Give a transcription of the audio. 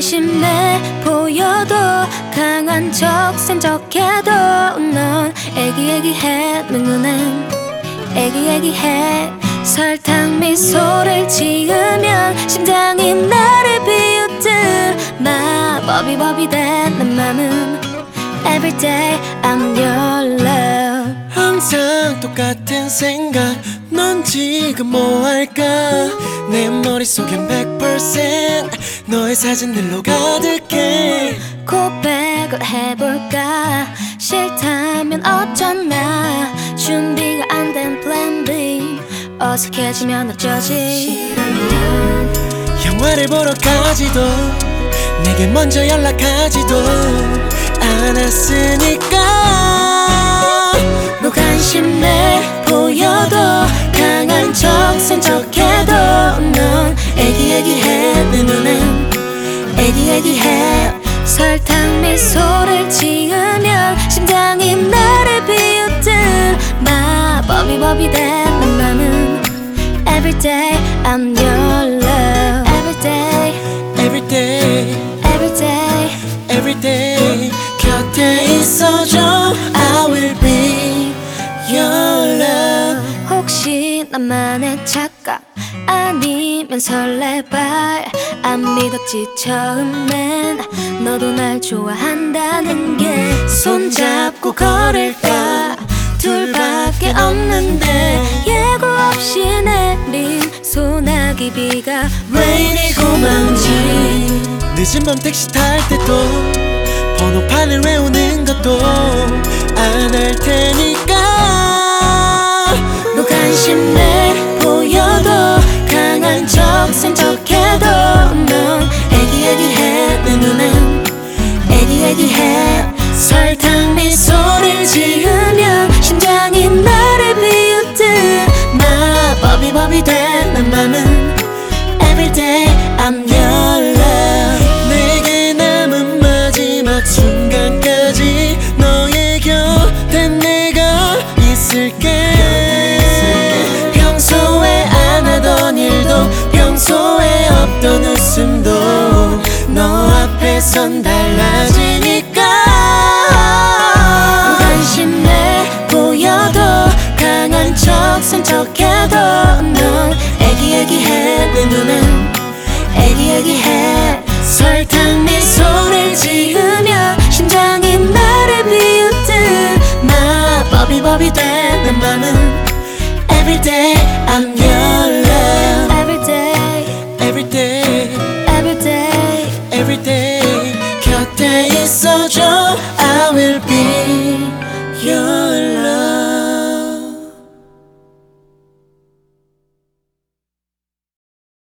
무관심해 보여도 강한 척 센 척해도 넌 애기애기해 내 눈엔 애기애기해 설탕 미소를 지으면 심장이 나를 비웃듯 마법이 된 내 맘은 Everyday I'm your love. 항상 똑같은 생각 넌 지금 뭐 할까 내 머릿속엔 100% 너의 사진들로 가득해 고백을 해볼까 싫다면 어쩌나 준비가 안 된 plan B 어색해지면 어쩌지 영화를 보러 가지도 내게 먼저 연락하지도 않았으니까 무관심해 보여도 강한 척 센 척해도 넌 애기애기해 내 눈엔 애기애기해 설탕 미소를 지으면 심장이 나를 비웃듯 마법이 된 내 맘은 Everyday I'm your love Everyday Everyday Everyday Everyday 곁에 있어줘 I will be your love 혹시 나만의 착각 아니면 설레발 안 믿었지 처음엔 너도 날 좋아한다는 게 손잡고 걸을까 둘밖에 없는데 예고 없이 내린 소나기 비가 왜 이리 고마운지 늦은 밤 택시 탈 때도 번호판을 외우는 것도 안 할 테니까 무관심해 보여도 강한 척 센 척해도 넌 애기애기해 내 눈엔 애기애기해 설탕 미소를 지으면 심장이 나를 비웃듯 마법이 된 내 맘은 Everyday I'm your love 내게 남은 마지막 순간까지 너의 곁에 내가 있을게 평소에 안 하던 일도 평소에 없던 웃음도 너 앞에선 달라지니까 무관심해 보여도 강한 척 센 척해도 넌 애기애기해 내 눈엔 애기애기해 설탕 미소를 지으며 심장이 나를 비웃듯 마법이 된 내 맘은 Everyday I'm your